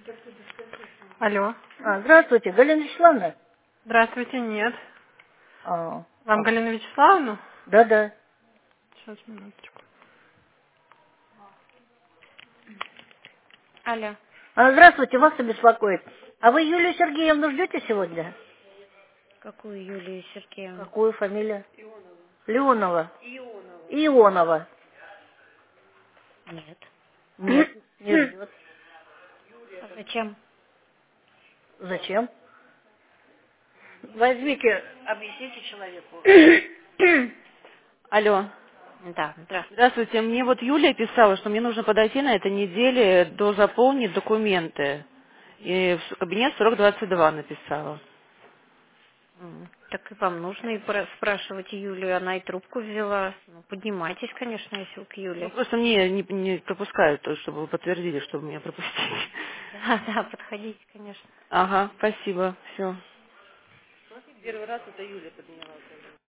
Алло. Здравствуйте, Галина Вячеславовна. Здравствуйте, нет. А, Вам Галина Вячеславовна? да-да. Сейчас, минуточку. Алло. Здравствуйте, вас и беспокоит. А вы Юлию Сергеевну ждете сегодня? Какую Юлию Сергеевну? Какую фамилия? Леонова. Ионова. Нет. Нет, не ждет. А зачем? Зачем? Возьмите, объясните человеку. Алло. Да, здравствуйте. Здравствуйте. Мне вот Юлия писала, что мне нужно подойти на этой неделе дозаполнить документы. И в кабинет 4022 написала. Так и вам нужно и спрашивать Юлию, она и трубку взяла. Ну, поднимайтесь, конечно, если вы к Ну, Юле. просто мне не пропускают, то, чтобы вы подтвердили, чтобы меня пропустили. Да, да, подходите, конечно. Ага, спасибо, все. Первый раз это Юля подняла.